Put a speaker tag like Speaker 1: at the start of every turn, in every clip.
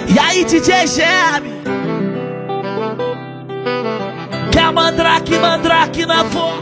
Speaker 1: E aí, DJ Germe? Que a mandrake na voz.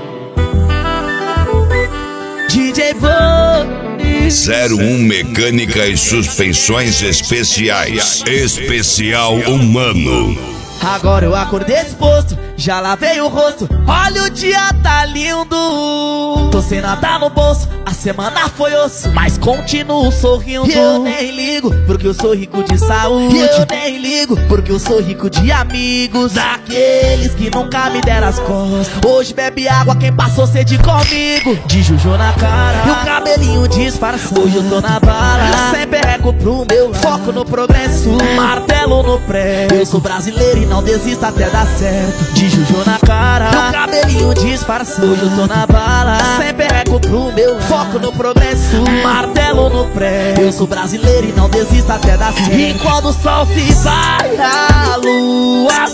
Speaker 1: DJ Vani
Speaker 2: 01 Mecânica e Suspensões Especiais. Especial Humano.
Speaker 1: Agora eu acordei disposto, já lavei o rosto. Olha, o dia tá lindo. Tô sem nada no bolso, a semana foi osso, mas continuo sorrindo. Eu nem ligo, porque eu sou rico de saúde. Eu nem ligo, porque eu sou rico de amigos. Daqueles que nunca me deram as costas. Hoje bebe água quem passou sede comigo. De Juju na cara e o cabelinho disfarçado. Hoje eu tô na bala, sempre rego pro meu lado. Foco no progresso, martelo no pré. Eu sou brasileiro e não desista até dar certo. De Juju na cara e o cabelinho disfarçado. Hoje eu tô na bala, sempre rego pro meu lado. Foco no progresso, martelo no pré. Eu sou brasileiro e não desista até dar certo. E quando o sol se vai, a lua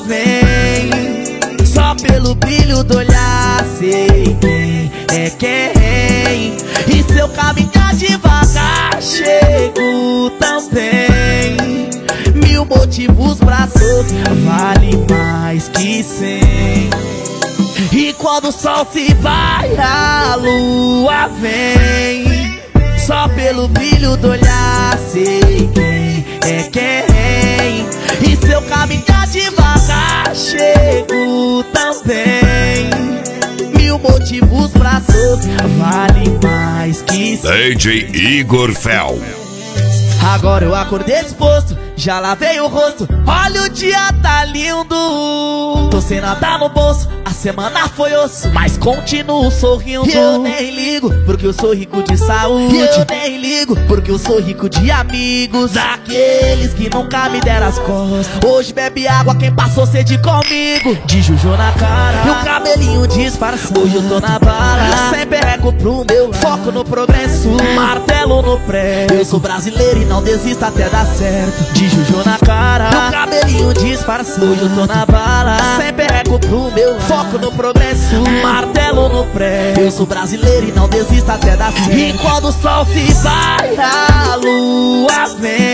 Speaker 1: vem. Só pelo brilho do olhar sei quem é quem. E se eu caminhar devagar, chego também. Mil motivos pra sorrir, vale mais que 100. E quando o sol se vai, a lua vem. Só pelo brilho do olhar sei quem é quem. E se eu caminhar devagar, chego também. Mil motivos pra sorrir, vale mais que 100.
Speaker 2: DJ Igor Fel.
Speaker 1: Agora eu acordei disposto, já lavei o rosto. Olha, o dia tá lindo. Tô sem nada no bolso, a semana foi osso, mas continuo sorrindo. Eu nem ligo, porque eu sou rico de saúde. Eu nem ligo, porque eu sou rico de amigos. Daqueles que nunca me deram as costas. Hoje bebe água quem passou sede comigo. De Juju na cara e o cabelinho disfarçado. Hoje eu tô na bala, sempre rego pro meu lado. Foco no progresso, martelo no pré. Eu sou brasileiro e não desista até dar certo. De Juju na cara e o cabelinho disfarçado. Hoje eu tô na bala, sempre rego pro meu lado. Foco no progresso, martelo no pré. Eu sou brasileiro e não desista até dar certo. E quando o sol se vai, a lua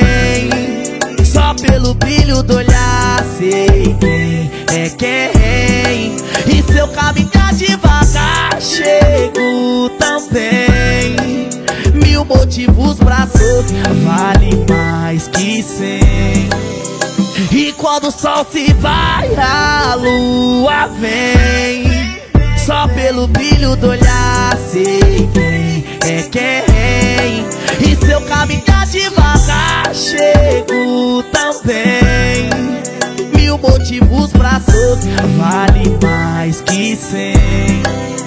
Speaker 1: vem. Só pelo brilho do olhar sei quem é quem. E se eu caminhar devagar, chego também. Mil motivos pra sorrir, vale mais que 100. E quando o sol se vai, a lua vem. Só pelo brilho do olhar sei quem é quem. E se eu caminhar devagar, chego também. Mil motivos pra sorrir, vale mais que 100.